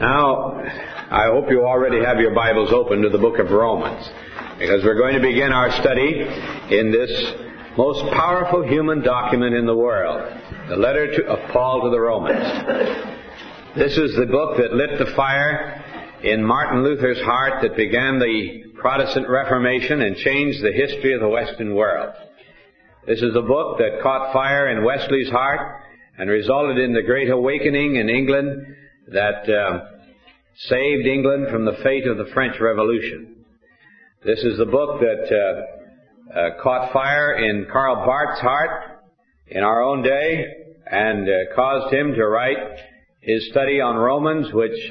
Now, I hope you already have your Bibles open to the book of Romans, because we're going to begin our study in this most powerful human document in the world, the letter of Paul to the Romans. This is the book that lit the fire in Martin Luther's heart that began the Protestant Reformation and changed the history of the Western world. This is the book that caught fire in Wesley's heart and resulted in the Great Awakening in England that saved England from the fate of the French Revolution. This is the book that caught fire in Karl Barth's heart in our own day and caused him to write his study on Romans, which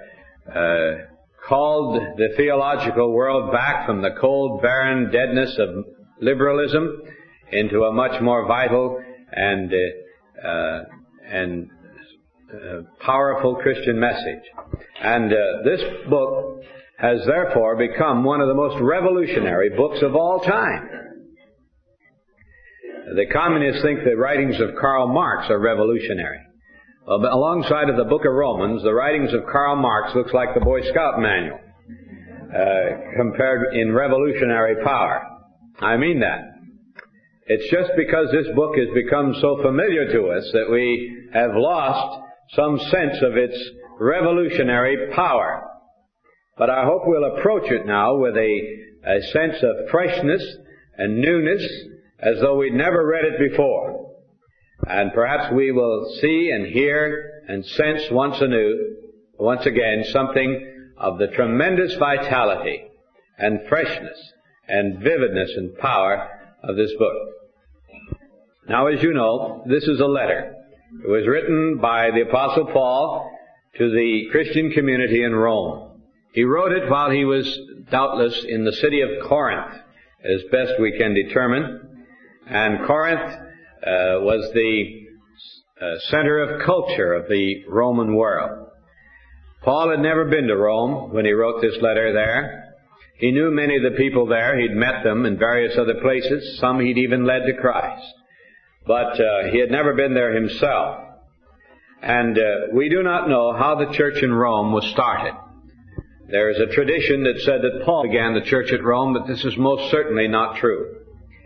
called the theological world back from the cold, barren deadness of liberalism into a much more vital and powerful Christian message. And this book has therefore become one of the most revolutionary books of all time. The communists think the writings of Karl Marx are revolutionary. Well, but alongside of the book of Romans, the writings of Karl Marx looks like the Boy Scout manual compared in revolutionary power. I mean that. It's just because this book has become so familiar to us that we have lost some sense of its revolutionary power. But I hope we'll approach it now with a sense of freshness and newness as though we'd never read it before. And perhaps we will see and hear and sense once again, something of the tremendous vitality and freshness and vividness and power of this book. Now, as you know, this is a letter. It was written by the Apostle Paul to the Christian community in Rome. He wrote it while he was doubtless in the city of Corinth, as best we can determine. And Corinth was the center of culture of the Roman world. Paul had never been to Rome when he wrote this letter there. He knew many of the people there. He'd met them in various other places. Some he'd even led to Christ. But he had never been there himself. And we do not know how the church in Rome was started. There is a tradition that said that Paul began the church at Rome, but this is most certainly not true.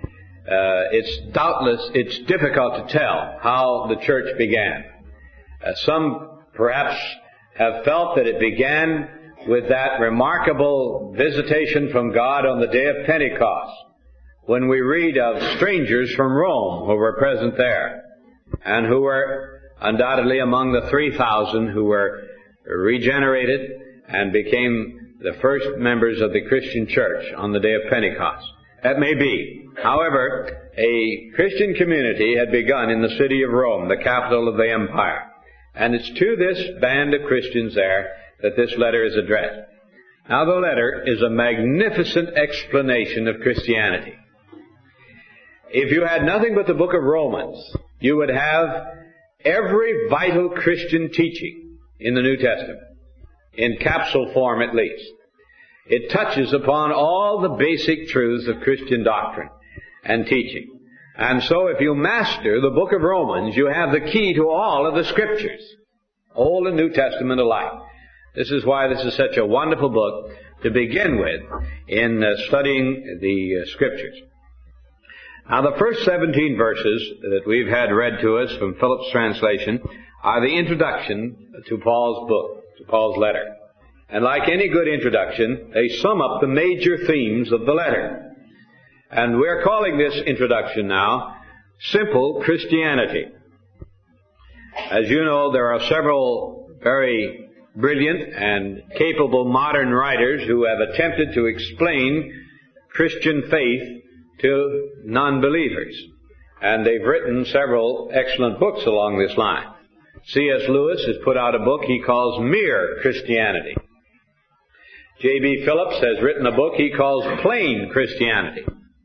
It's difficult to tell how the church began. Some perhaps have felt that it began with that remarkable visitation from God on the day of Pentecost, when we read of strangers from Rome who were present there, and who were undoubtedly among the 3,000 who were regenerated and became the first members of the Christian church on the day of Pentecost. That may be. However, a Christian community had begun in the city of Rome, the capital of the empire. And it's to this band of Christians there that this letter is addressed. Now, the letter is a magnificent explanation of Christianity. If you had nothing but the book of Romans, you would have every vital Christian teaching in the New Testament, in capsule form at least. It touches upon all the basic truths of Christian doctrine and teaching. And so if you master the book of Romans, you have the key to all of the Scriptures, Old and New Testament alike. This is why this is such a wonderful book to begin with in studying the Scriptures. Now, the first 17 verses that we've had read to us from Phillips' translation are the introduction to Paul's book, to Paul's letter. And like any good introduction, they sum up the major themes of the letter. And we're calling this introduction now, Simple Christianity. As you know, there are several very brilliant and capable modern writers who have attempted to explain Christian faith to non-believers. And they've written several excellent books along this line. C.S. Lewis has put out a book he calls Mere Christianity. J.B. Phillips has written a book he calls Plain Christianity.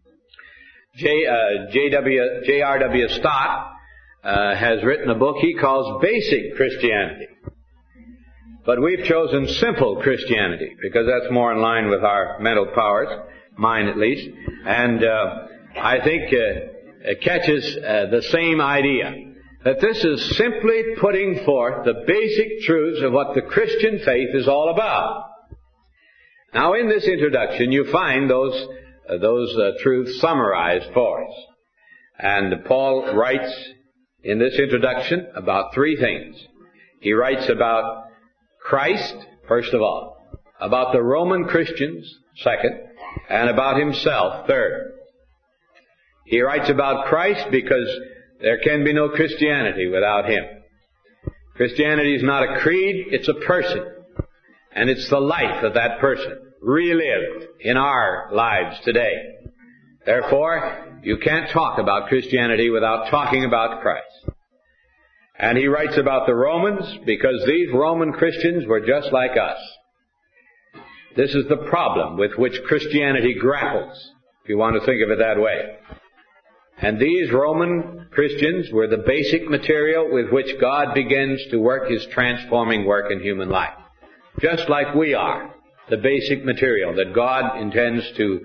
J.R.W. Stott has written a book he calls Basic Christianity. But we've chosen Simple Christianity because that's more in line with our mental powers, mine at least, and I think it catches the same idea. that this is simply putting forth the basic truths of what the Christian faith is all about. Now, in this introduction, you find those truths summarized for us. And Paul writes in this introduction about three things. He writes about Christ, first of all, about the Roman Christians, second, and about himself, third. He writes about Christ because there can be no Christianity without him. Christianity is not a creed, it's a person. And it's the life of that person, relived in our lives today. Therefore, you can't talk about Christianity without talking about Christ. And he writes about the Romans because these Roman Christians were just like us. This is the problem with which Christianity grapples, if you want to think of it that way. And these Roman Christians were the basic material with which God begins to work His transforming work in human life. Just like we are, the basic material that God intends to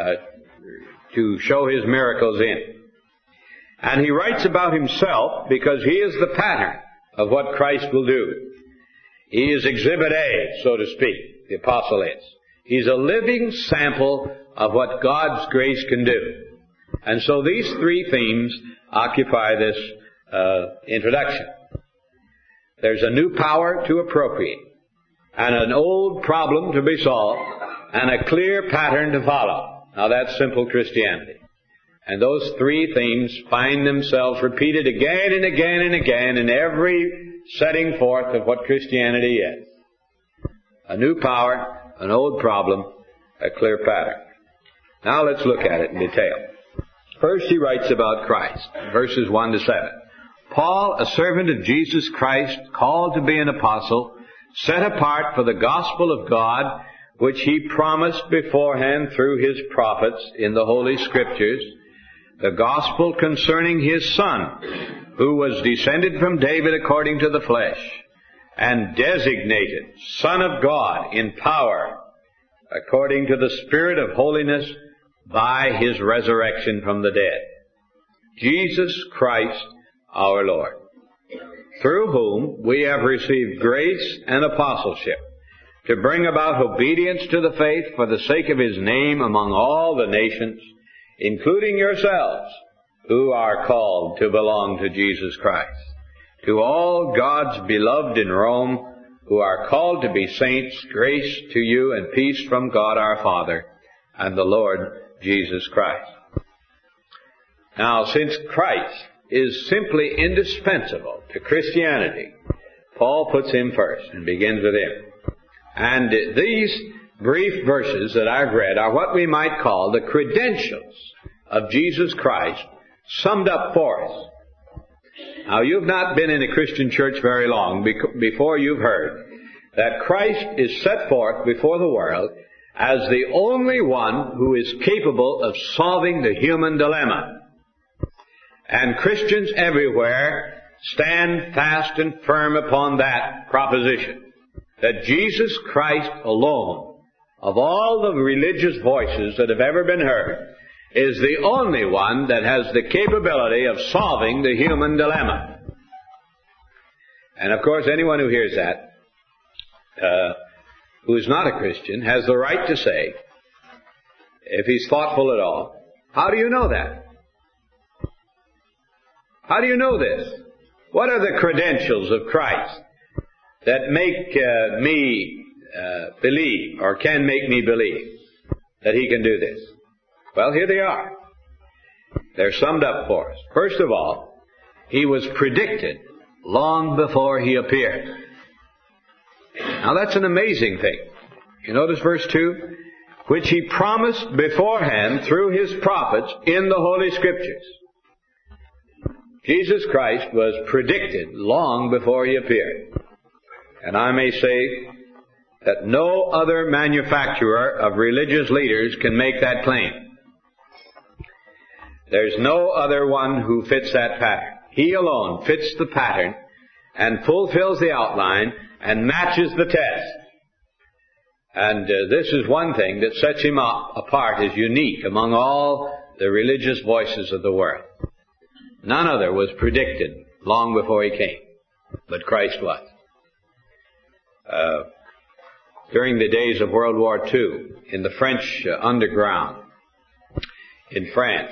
show His miracles in. And he writes about himself because he is the pattern of what Christ will do. He is Exhibit A, so to speak, the apostle is. He's a living sample of what God's grace can do. And so these three themes occupy this introduction. There's a new power to appropriate, and an old problem to be solved, and a clear pattern to follow. Now that's simple Christianity. And those three themes find themselves repeated again and again and again in every setting forth of what Christianity is. A new power, an old problem, a clear pattern. Now let's look at it in detail. First he writes about Christ, verses 1 to 7. Paul, a servant of Jesus Christ, called to be an apostle, set apart for the gospel of God, which He promised beforehand through His prophets in the Holy Scriptures, the gospel concerning His Son, who was descended from David according to the flesh, and designated Son of God in power, according to the Spirit of holiness, by His resurrection from the dead. Jesus Christ our Lord, through whom we have received grace and apostleship, to bring about obedience to the faith for the sake of His name among all the nations, including yourselves, who are called to belong to Jesus Christ. To all God's beloved in Rome, who are called to be saints, grace to you and peace from God our Father and the Lord Jesus Christ. Now, since Christ is simply indispensable to Christianity, Paul puts Him first and begins with Him. And these brief verses that I've read are what we might call the credentials of Jesus Christ summed up for us. Now, you've not been in a Christian church very long before you've heard that Christ is set forth before the world as the only one who is capable of solving the human dilemma. And Christians everywhere stand fast and firm upon that proposition, that Jesus Christ alone, of all the religious voices that have ever been heard, is the only one that has the capability of solving the human dilemma. And of course, anyone who hears that, who is not a Christian, has the right to say, if he's thoughtful at all, how do you know that? How do you know this? What are the credentials of Christ that make me believe, or can make me believe, that He can do this? Well, here they are. They're summed up for us. First of all, He was predicted long before He appeared. Now that's an amazing thing. You notice verse 2? Which He promised beforehand through His prophets in the Holy Scriptures. Jesus Christ was predicted long before He appeared. And I may say that no other manufacturer of religious leaders can make that claim. There's no other one who fits that pattern. He alone fits the pattern and fulfills the outline and matches the test. And this is one thing that sets Him apart as unique among all the religious voices of the world. None other was predicted long before he came, but Christ was. During the days of World War II, in the French underground in France,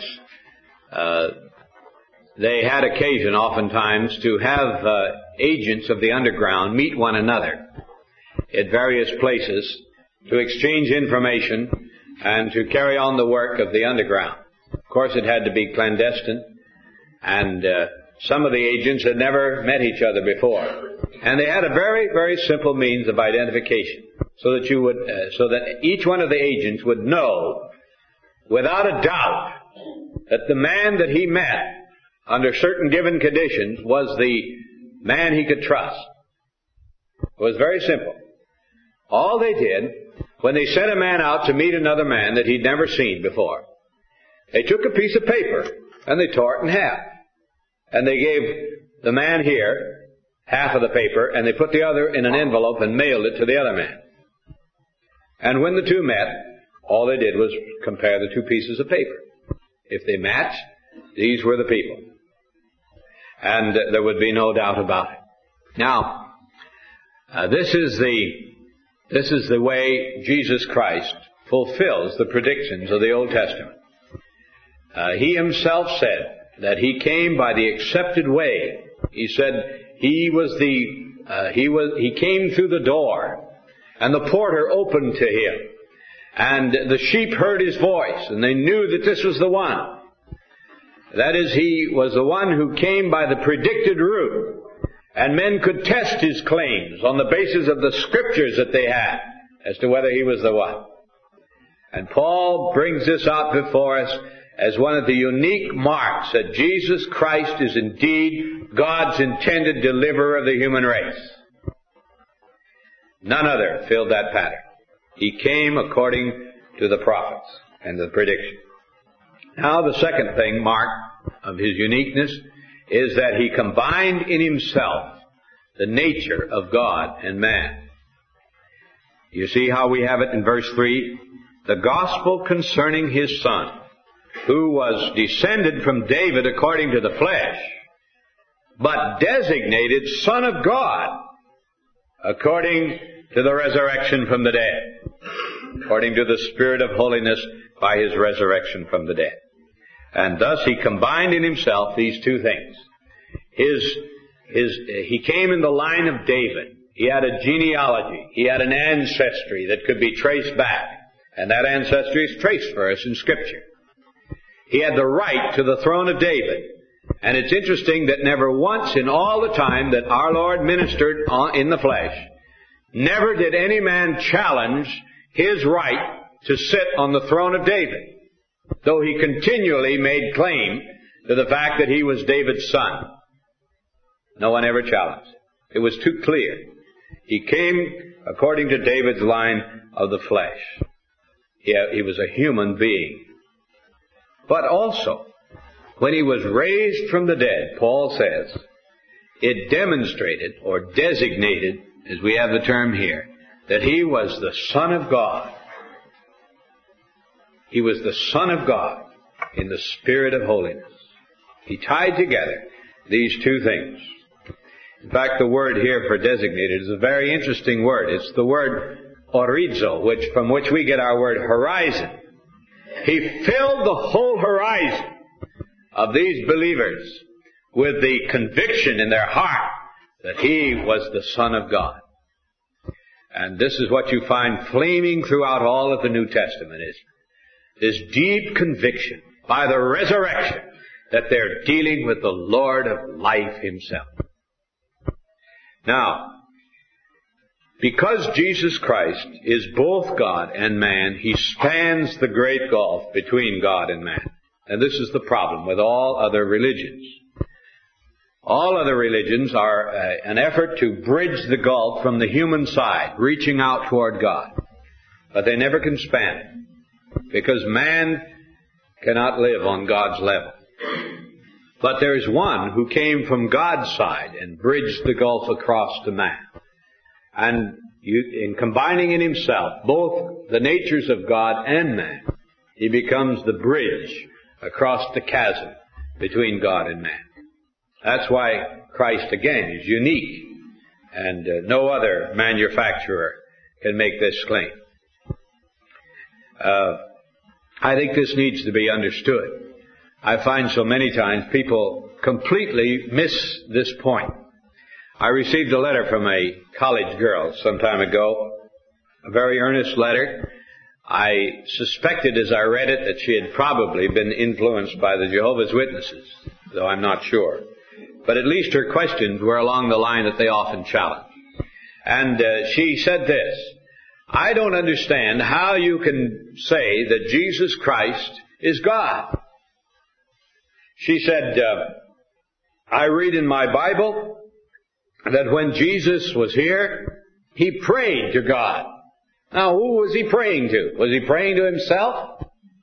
they had occasion oftentimes to have agents of the underground meet one another at various places to exchange information and to carry on the work of the underground. Of course, it had to be clandestine, and some of the agents had never met each other before. And they had a very, very simple means of identification, so that each one of the agents would know without a doubt that the man that he met under certain given conditions was the man he could trust. It was very simple. All they did, when they sent a man out to meet another man that he'd never seen before, they took a piece of paper and they tore it in half. And they gave the man here half of the paper, and they put the other in an envelope and mailed it to the other man. And when the two met, all they did was compare the two pieces of paper. If they matched, these were the people. And there would be no doubt about it. Now, this is the way Jesus Christ fulfills the predictions of the Old Testament. He himself said that he came by the accepted way. He said he came through the door, and the porter opened to him, and the sheep heard his voice, and they knew that this was the one. That is, he was the one who came by the predicted route, and men could test his claims on the basis of the scriptures that they had as to whether he was the one. And Paul brings this out before us as one of the unique marks that Jesus Christ is indeed God's intended deliverer of the human race. None other filled that pattern. He came according to the prophets and the prediction. Now the second thing, mark of his uniqueness, is that he combined in himself the nature of God and man. You see how we have it in verse 3? The gospel concerning his Son, who was descended from David according to the flesh, but designated Son of God according to the resurrection from the dead, according to the Spirit of holiness by his resurrection from the dead. And thus he combined in himself these two things. He came in the line of David. He had a genealogy. He had an ancestry that could be traced back. And that ancestry is traced for us in Scripture. He had the right to the throne of David. And it's interesting that never once in all the time that our Lord ministered in the flesh, never did any man challenge his right to sit on the throne of David, though he continually made claim to the fact that he was David's son. No one ever challenged. It was too clear. He came according to David's line of the flesh. He was a human being. But also, when he was raised from the dead, Paul says, it demonstrated or designated, as we have the term here, that he was the Son of God. He was the Son of God in the Spirit of holiness. He tied together these two things. In fact, the word here for designated is a very interesting word. It's the word orizo, from which we get our word horizon. He filled the whole horizon of these believers with the conviction in their heart that he was the Son of God. And this is what you find flaming throughout all of the New Testament, is this deep conviction by the resurrection that they're dealing with the Lord of life himself. Now, because Jesus Christ is both God and man, he spans the great gulf between God and man. And this is the problem with all other religions. All other religions are an effort to bridge the gulf from the human side, reaching out toward God. But they never can span it, because man cannot live on God's level. But there is one who came from God's side and bridged the gulf across to man. And in combining in himself both the natures of God and man, he becomes the bridge across the chasm between God and man. That's why Christ, again, is unique, and no other manufacturer can make this claim. I think this needs to be understood. I find so many times people completely miss this point. I received a letter from a college girl some time ago, a very earnest letter. I suspected as I read it that she had probably been influenced by the Jehovah's Witnesses, though I'm not sure. But at least her questions were along the line that they often challenge. And she said this: I don't understand how you can say that Jesus Christ is God. She said, I read in my Bible that when Jesus was here, He prayed to God. Now, who was He praying to? Was He praying to Himself?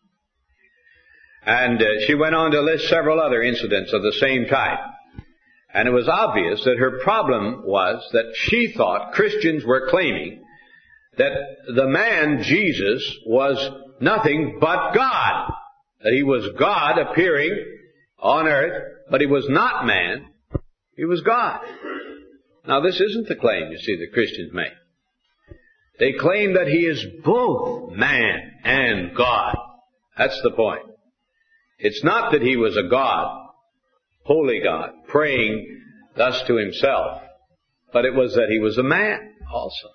And she went on to list several other incidents of the same type. And it was obvious that her problem was that she thought Christians were claiming that the man Jesus was nothing but God. That He was God appearing on earth, but He was not man. He was God. Now, this isn't the claim, you see, that Christians make. They claim that He is both man and God. That's the point. It's not that He was a God, holy God, praying thus to Himself, but it was that He was a man also.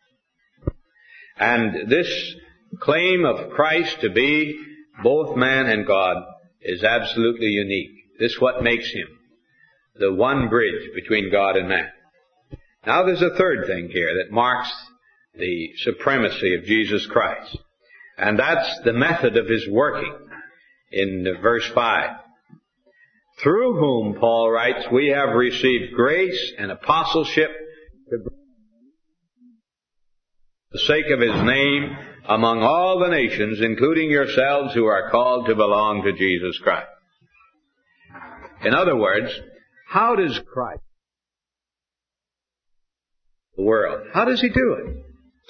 And this claim of Christ to be both man and God is absolutely unique. This is what makes Him the one bridge between God and man. Now there's a third thing here that marks the supremacy of Jesus Christ. And that's the method of His working in verse 5. Through whom, Paul writes, we have received grace and apostleship for the sake of His name among all the nations, including yourselves who are called to belong to Jesus Christ. In other words, how does Christ the world? How does He do it?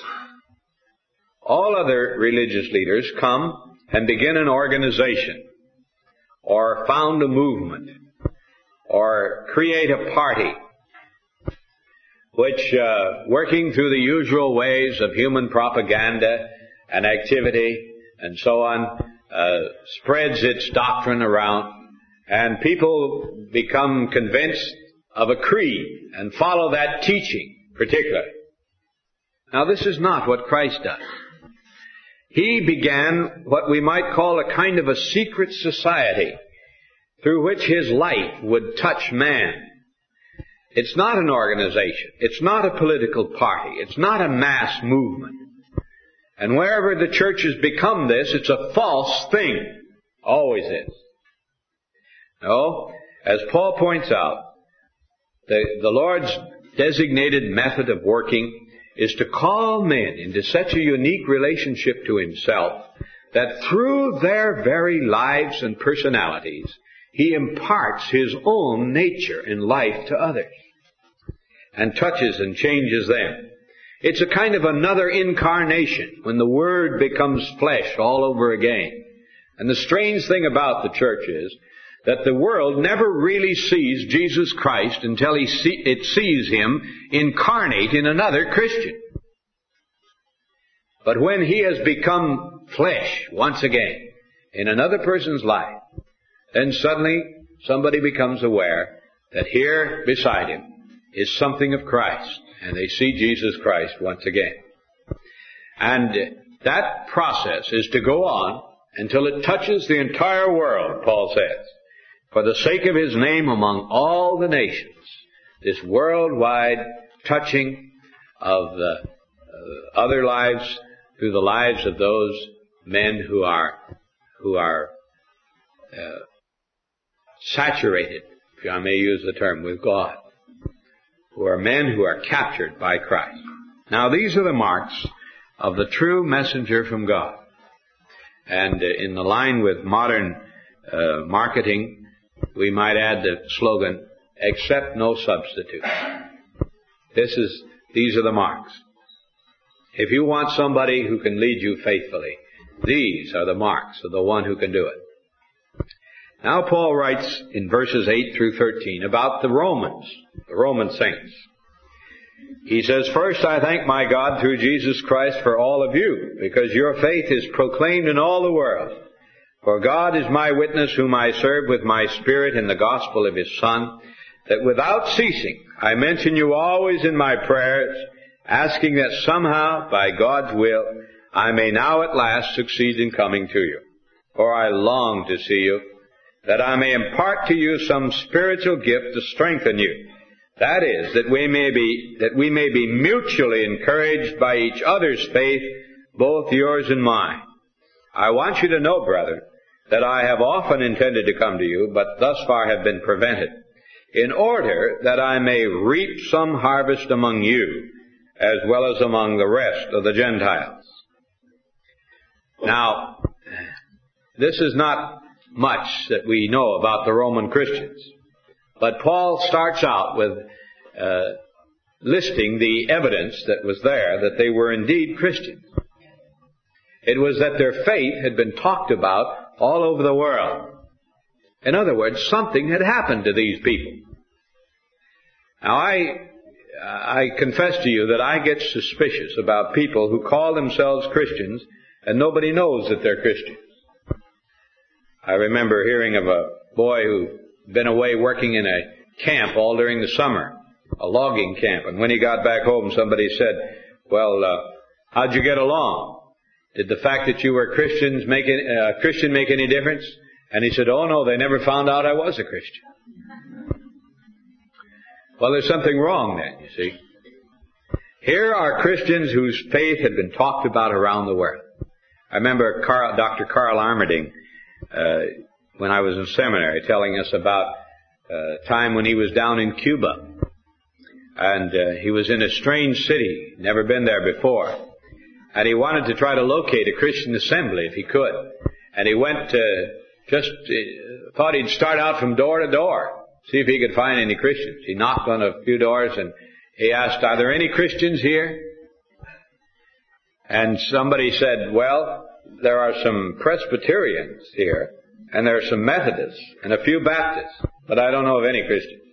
All other religious leaders come and begin an organization, or found a movement, or create a party, which, working through the usual ways of human propaganda and activity and so on, spreads its doctrine around, and people become convinced of a creed and follow that teaching particularly. Now, this is not what Christ does. He began what we might call a kind of a secret society through which His light would touch man. It's not an organization. It's not a political party. It's not a mass movement. And wherever the church has become this, it's a false thing. Always is. No, as Paul points out, the Lord's designated method of working is to call men into such a unique relationship to Himself that through their very lives and personalities, He imparts His own nature and life to others and touches and changes them. It's a kind of another incarnation when the Word becomes flesh all over again. And the strange thing about the church is that the world never really sees Jesus Christ until it sees Him incarnate in another Christian. But when He has become flesh once again in another person's life, then suddenly somebody becomes aware that here beside him is something of Christ, and they see Jesus Christ once again. And that process is to go on until it touches the entire world, Paul says, for the sake of His name among all the nations. This worldwide touching of the other lives through the lives of those men who are saturated, if I may use the term, with God, who are men who are captured by Christ. Now, these are the marks of the true messenger from God. And in the line with modern marketing, we might add the slogan, accept no substitute. These are the marks. If you want somebody who can lead you faithfully, these are the marks of the one who can do it. Now Paul writes in verses 8 through 13 about the Roman saints. He says, "First I thank my God through Jesus Christ for all of you, because your faith is proclaimed in all the world. For God is my witness, whom I serve with my spirit in the gospel of His Son, that without ceasing I mention you always in my prayers, asking that somehow, by God's will, I may now at last succeed in coming to you. For I long to see you, that I may impart to you some spiritual gift to strengthen you. That is, that we may be mutually encouraged by each other's faith, both yours and mine. I want you to know, brethren, that I have often intended to come to you, but thus far have been prevented, in order that I may reap some harvest among you, as well as among the rest of the Gentiles." Now, this is not much that we know about the Roman Christians. But Paul starts out with listing the evidence that was there that they were indeed Christians. It was that their faith had been talked about all over the world. In other words, something had happened to these people. Now, I confess to you that I get suspicious about people who call themselves Christians and nobody knows that they're Christians. I remember hearing of a boy who'd been away working in a camp all during the summer, a logging camp, and when he got back home, somebody said, "Well, how'd you get along? Did the fact that you were Christian make any difference?" And he said, "Oh no, they never found out I was a Christian." Well, there's something wrong then, you see. Here are Christians whose faith had been talked about around the world. I remember Dr. Carl Armerding, when I was in seminary, telling us about a time when he was down in Cuba. And he was in a strange city, never been there before. And he wanted to try to locate a Christian assembly if he could. And he went thought he'd start out from door to door, see if he could find any Christians. He knocked on a few doors and he asked, "Are there any Christians here?" And somebody said, "Well, there are some Presbyterians here, and there are some Methodists, and a few Baptists, but I don't know of any Christians."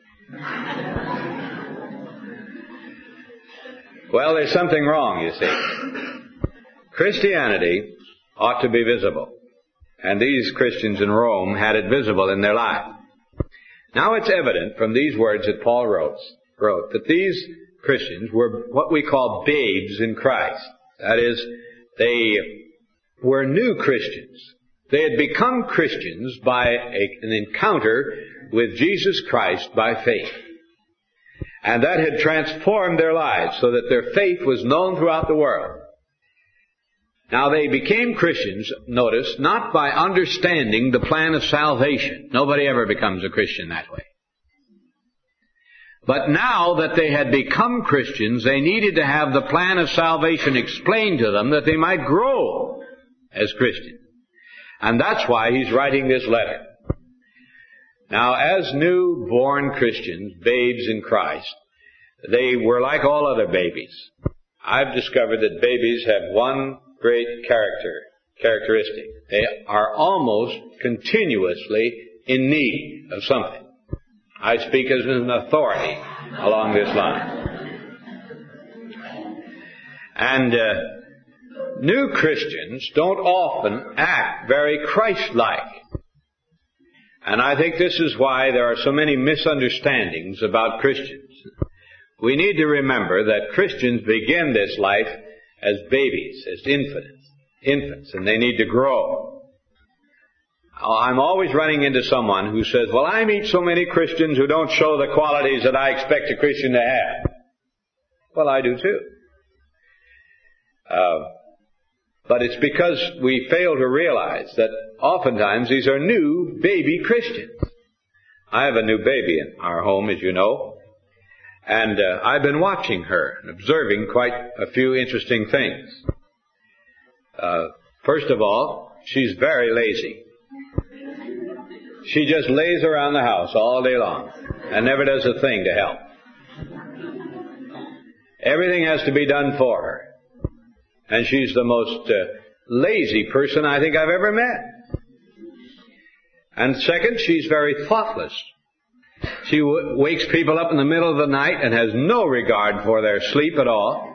Well, there's something wrong, you see. Christianity ought to be visible, and these Christians in Rome had it visible in their life. Now it's evident from these words that Paul wrote that these Christians were what we call babes in Christ. That is, they were new Christians. They had become Christians by an encounter with Jesus Christ by faith. And that had transformed their lives so that their faith was known throughout the world. Now they became Christians, notice, not by understanding the plan of salvation. Nobody ever becomes a Christian that way. But now that they had become Christians, they needed to have the plan of salvation explained to them that they might grow as Christians. And that's why he's writing this letter. Now, as new-born Christians, babes in Christ, they were like all other babies. I've discovered that babies have one great characteristic. They are almost continuously in need of something. I speak as an authority along this line. And new Christians don't often act very Christ-like. And I think this is why there are so many misunderstandings about Christians. We need to remember that Christians begin this life as babies, as infants, and they need to grow. I'm always running into someone who says, "Well, I meet so many Christians who don't show the qualities that I expect a Christian to have." Well, I do too. But it's because we fail to realize that oftentimes these are new baby Christians. I have a new baby in our home, as you know, and I've been watching her and observing quite a few interesting things. First of all, she's very lazy. She just lays around the house all day long and never does a thing to help. Everything has to be done for her. And she's the most lazy person I think I've ever met. And second, she's very thoughtless. She wakes people up in the middle of the night and has no regard for their sleep at all.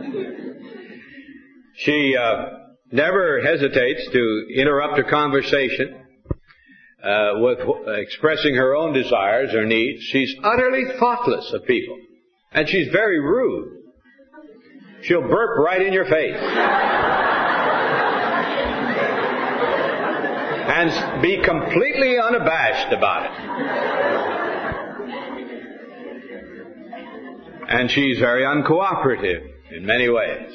She never hesitates to interrupt a conversation with expressing her own desires or needs. She's utterly thoughtless of people. And she's very rude. She'll burp right in your face. And be completely unabashed about it. And she's very uncooperative in many ways.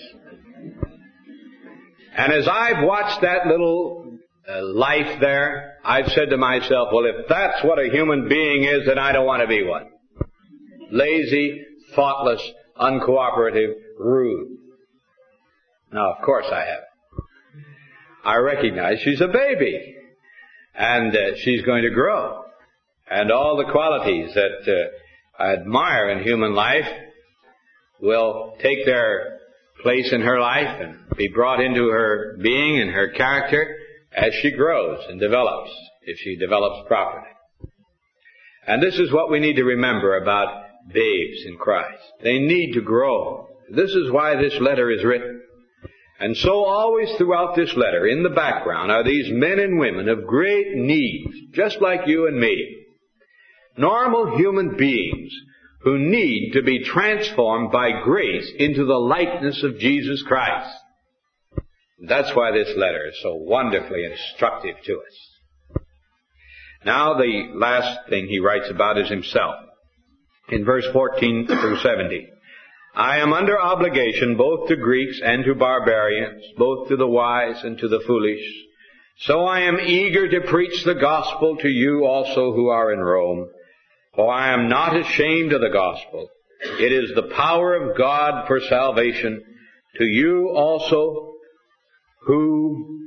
And as I've watched that little life there, I've said to myself, well, if that's what a human being is, then I don't want to be one. Lazy, thoughtless, uncooperative, rude. Now, of course I haven't. I recognize she's a baby. And she's going to grow. And all the qualities that I admire in human life will take their place in her life and be brought into her being and her character as she grows and develops, if she develops properly. And this is what we need to remember about babes in Christ. They need to grow. This is why this letter is written. And so always throughout this letter, in the background, are these men and women of great needs, just like you and me. Normal human beings who need to be transformed by grace into the likeness of Jesus Christ. That's why this letter is so wonderfully instructive to us. Now the last thing he writes about is himself. In verse 14 through 17. I am under obligation both to Greeks and to barbarians, both to the wise and to the foolish. So I am eager to preach the gospel to you also who are in Rome. For I am not ashamed of the gospel. It is the power of God for salvation to you also who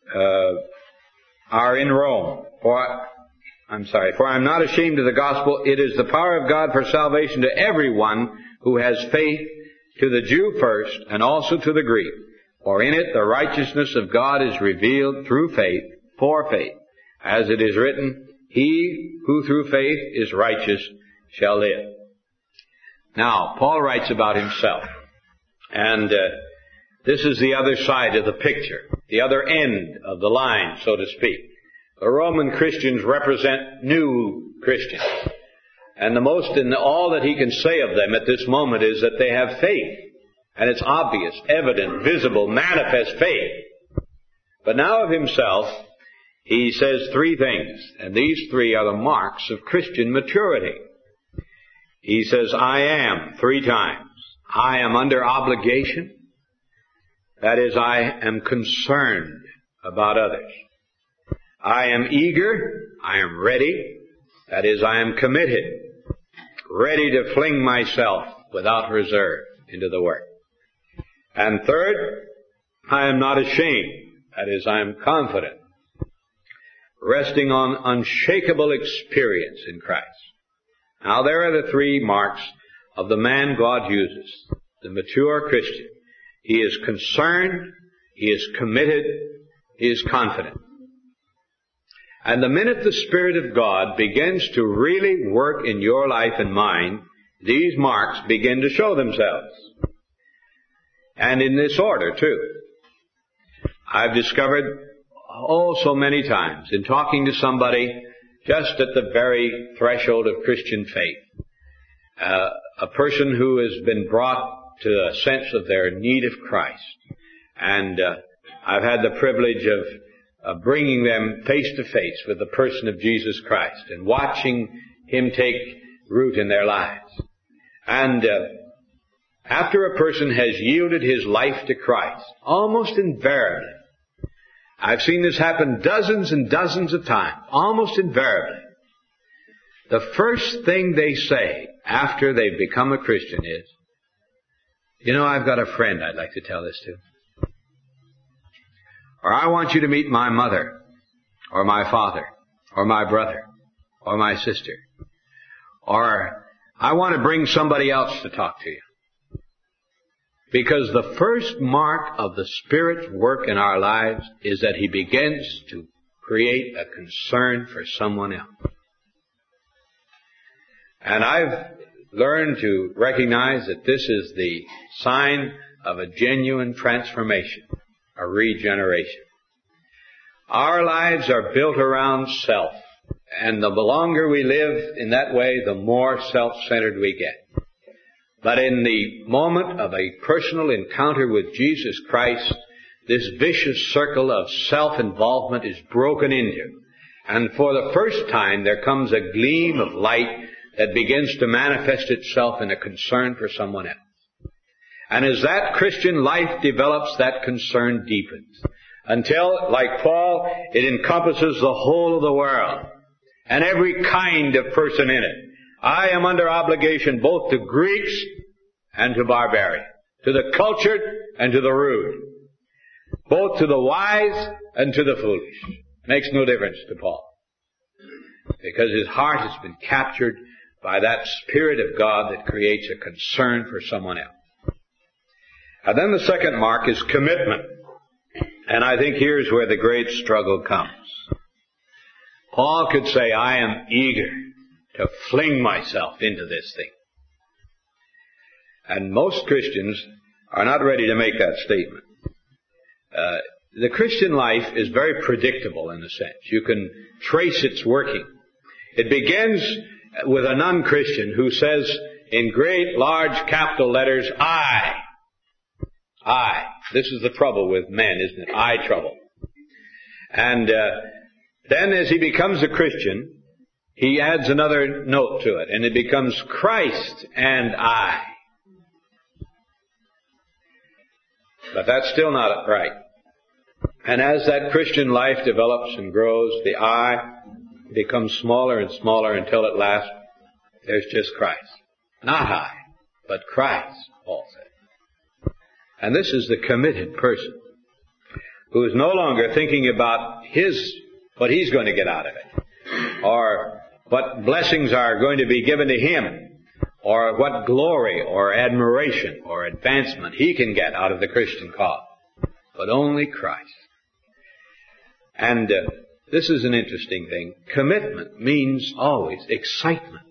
are in Rome. For I am not ashamed of the gospel. It is the power of God for salvation to everyone who has faith, to the Jew first, and also to the Greek. For in it the righteousness of God is revealed through faith, for faith. As it is written, he who through faith is righteous shall live. Now, Paul writes about himself. And this is the other side of the picture, the other end of the line, so to speak. The Roman Christians represent new Christians. And the most in all that he can say of them at this moment is that they have faith. And it's obvious, evident, visible, manifest faith. But now of himself, he says three things. And these three are the marks of Christian maturity. He says, I am, 3 times. I am under obligation. That is, I am concerned about others. I am eager. I am ready. That is, I am committed. Ready to fling myself without reserve into the work. And third, I am not ashamed. That is, I am confident. Resting on unshakable experience in Christ. Now there are the 3 marks of the man God uses, the mature Christian. He is concerned, he is committed, he is confident. And the minute the Spirit of God begins to really work in your life and mine, these marks begin to show themselves. And in this order, too. I've discovered, so many times, in talking to somebody just at the very threshold of Christian faith, a person who has been brought to a sense of their need of Christ. And I've had the privilege of bringing them face to face with the person of Jesus Christ and watching Him take root in their lives. And after a person has yielded his life to Christ, almost invariably, I've seen this happen dozens and dozens of times, almost invariably, the first thing they say after they've become a Christian is, I've got a friend I'd like to tell this to. Or I want you to meet my mother, or my father, or my brother, or my sister. Or I want to bring somebody else to talk to you. Because the first mark of the Spirit's work in our lives is that He begins to create a concern for someone else. And I've learned to recognize that this is the sign of a genuine transformation, a regeneration. Our lives are built around self, and the longer we live in that way, the more self-centered we get. But in the moment of a personal encounter with Jesus Christ, this vicious circle of self-involvement is broken into. And for the first time, there comes a gleam of light that begins to manifest itself in a concern for someone else. And as that Christian life develops, that concern deepens. Until, like Paul, it encompasses the whole of the world and every kind of person in it. I am under obligation both to Greeks and to barbarians, to the cultured and to the rude, both to the wise and to the foolish. Makes no difference to Paul, because his heart has been captured by that Spirit of God that creates a concern for someone else. And then the second mark is commitment. And I think here's where the great struggle comes. Paul could say, I am eager to fling myself into this thing. And most Christians are not ready to make that statement. The Christian life is very predictable in a sense. You can trace its working. It begins with a non-Christian who says in great, large capital letters, I. This is the trouble with men, isn't it? I trouble. And then as he becomes a Christian, he adds another note to it, and it becomes Christ and I. But that's still not right. And as that Christian life develops and grows, the I becomes smaller and smaller until at last there's just Christ. Not I, but Christ, Paul said. And this is the committed person who is no longer thinking about what he's going to get out of it, or what blessings are going to be given to him, or what glory or admiration or advancement he can get out of the Christian cause, but only Christ. And this is an interesting thing. Commitment means always excitement.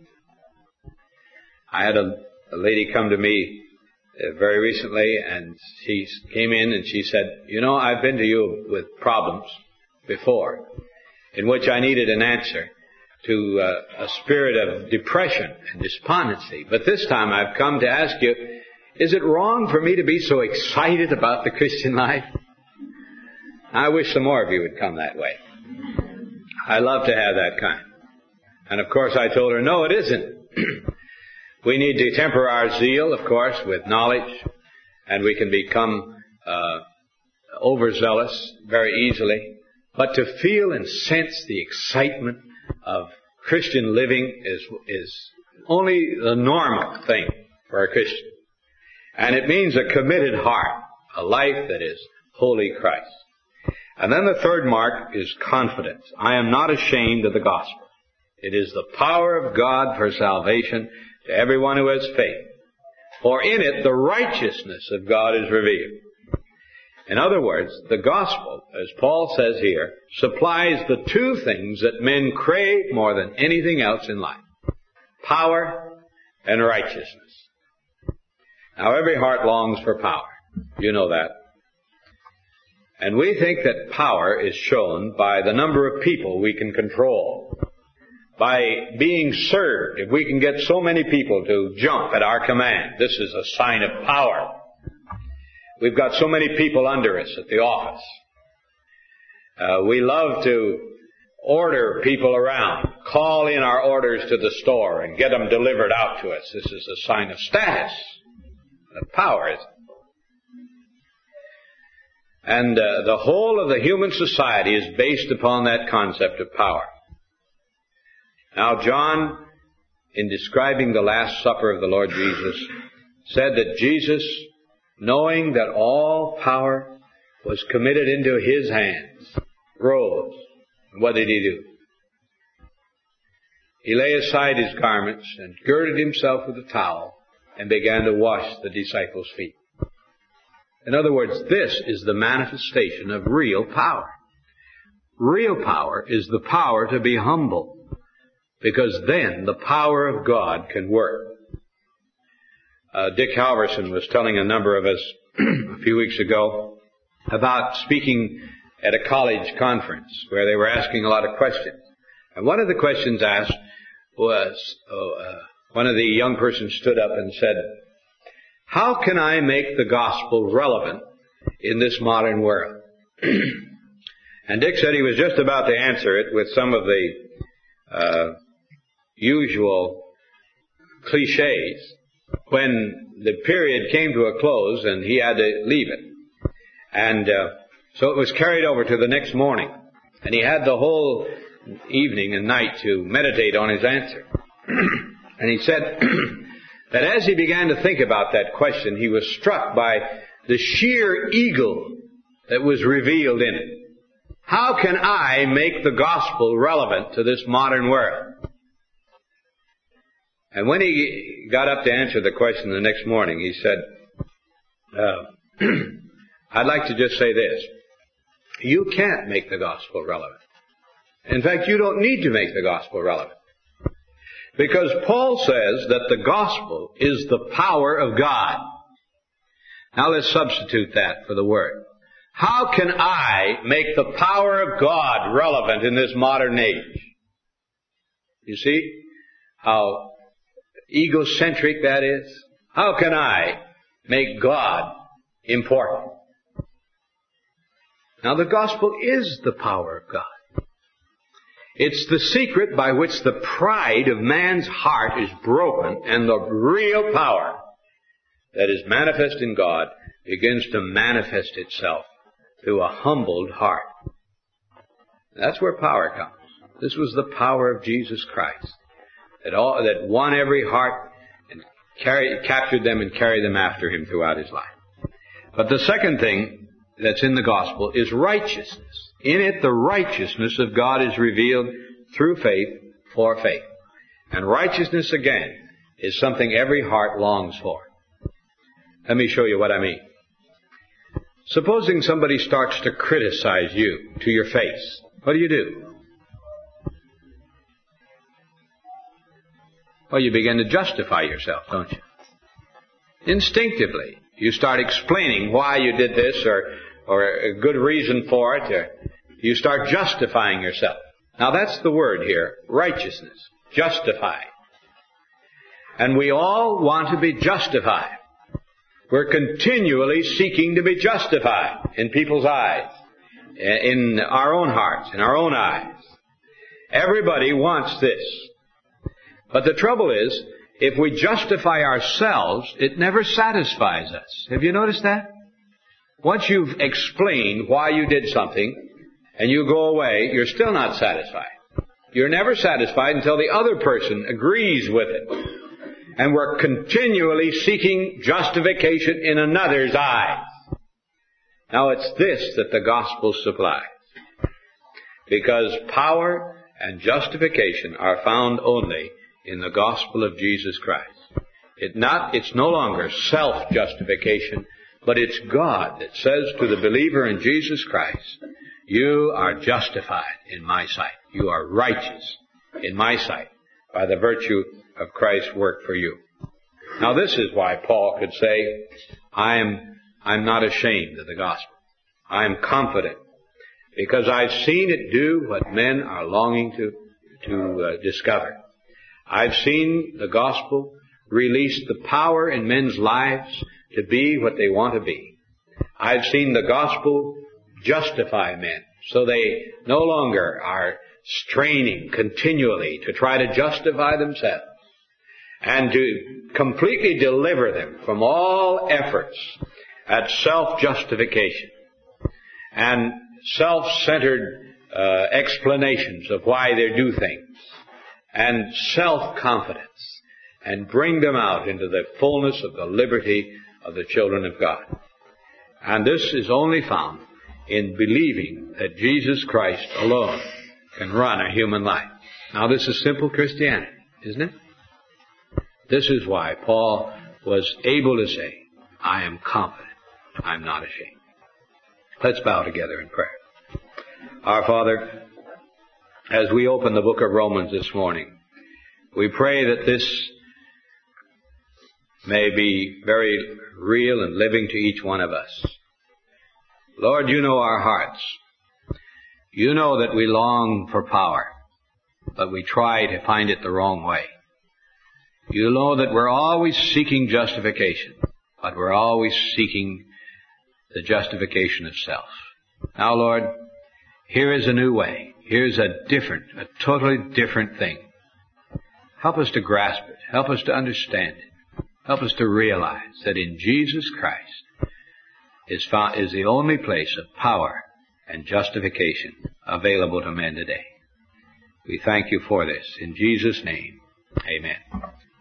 I had a lady come to me very recently, and she came in and she said, I've been to you with problems before in which I needed an answer to a spirit of depression and despondency. But this time I've come to ask you, is it wrong for me to be so excited about the Christian life? I wish some more of you would come that way. I love to have that kind. And of course I told her, no, it isn't. We need to temper our zeal, of course, with knowledge, and we can become overzealous very easily. But to feel and sense the excitement of Christian living is only the normal thing for a Christian. And it means a committed heart, a life that is wholly Christ. And then the third mark is confidence. I am not ashamed of the gospel. It is the power of God for salvation to everyone who has faith. For in it the righteousness of God is revealed. In other words, the gospel, as Paul says here, supplies the two things that men crave more than anything else in life: power and righteousness. Now, every heart longs for power. You know that. And we think that power is shown by the number of people we can control, by being served. If we can get so many people to jump at our command, this is a sign of power. We've got so many people under us at the office. We love to order people around, call in our orders to the store and get them delivered out to us. This is a sign of status, of power. And the whole of the human society is based upon that concept of power. Now, John, in describing the Last Supper of the Lord Jesus, said that Jesus, knowing that all power was committed into his hands, rose. And what did he do? He laid aside his garments and girded himself with a towel and began to wash the disciples' feet. In other words, this is the manifestation of real power. real power is the power to be humble, because then the power of God can work. Dick Halverson was telling a number of us a few weeks ago about speaking at a college conference where they were asking a lot of questions. And one of the questions asked was, one of the young persons stood up and said, "How can I make the gospel relevant in this modern world?" And Dick said he was just about to answer it with some of the usual cliches when the period came to a close and he had to leave it. And so it was carried over to the next morning. And he had the whole evening and night to meditate on his answer. And he said that as he began to think about that question, he was struck by the sheer eagle that was revealed in it. How can I make the gospel relevant to this modern world? And when he got up to answer the question the next morning, he said, I'd like to just say this. You can't make the gospel relevant. In fact, you don't need to make the gospel relevant. Because Paul says that the gospel is the power of God. Now let's substitute that for the word. How can I make the power of God relevant in this modern age? You see how egocentric that is? How can I make God important? Now the gospel is the power of God. It's the secret by which the pride of man's heart is broken and the real power that is manifest in God begins to manifest itself through a humbled heart. That's where power comes. This was the power of Jesus Christ that won every heart and captured them and carried them after Him throughout His life. But the second thing that's in the gospel is righteousness. In it, the righteousness of God is revealed through faith for faith. And righteousness, again, is something every heart longs for. Let me show you what I mean. Supposing somebody starts to criticize you to your face, what do? Well, you begin to justify yourself, don't you? Instinctively, you start explaining why you did this or a good reason for it, or you start justifying yourself. Now that's the word here, righteousness, justify. And we all want to be justified. We're continually seeking to be justified in people's eyes, in our own hearts, in our own eyes. Everybody wants this. But the trouble is, if we justify ourselves, it never satisfies us. Have you noticed that? Once you've explained why you did something, and you go away, you're still not satisfied. You're never satisfied until the other person agrees with it. And we're continually seeking justification in another's eyes. Now it's this that the gospel supplies. Because power and justification are found only in the gospel of Jesus Christ. It's no longer self-justification, but it's God that says to the believer in Jesus Christ, you are justified in my sight. You are righteous in my sight by the virtue of Christ's work for you. Now this is why Paul could say, I'm not ashamed of the gospel. I'm confident because I've seen it do what men are longing to discover. I've seen the gospel release the power in men's lives to be what they want to be. I've seen the gospel justify men so they no longer are straining continually to try to justify themselves, and to completely deliver them from all efforts at self-justification and self-centered explanations of why they do things, and self-confidence, and bring them out into the fullness of the liberty of the children of God. And this is only found in believing that Jesus Christ alone can run a human life. Now this is simple Christianity, isn't it? This is why Paul was able to say, I am confident, I'm not ashamed. Let's bow together in prayer. Our Father, as we open the book of Romans this morning, we pray that this may be very real and living to each one of us. Lord, you know our hearts. You know that we long for power, but we try to find it the wrong way. You know that we're always seeking justification, but we're always seeking the justification of self. Now, Lord, here is a new way. Here's a totally different thing. Help us to grasp it. Help us to understand it. Help us to realize that in Jesus Christ is the only place of power and justification available to men today. We thank you for this. In Jesus' name, amen.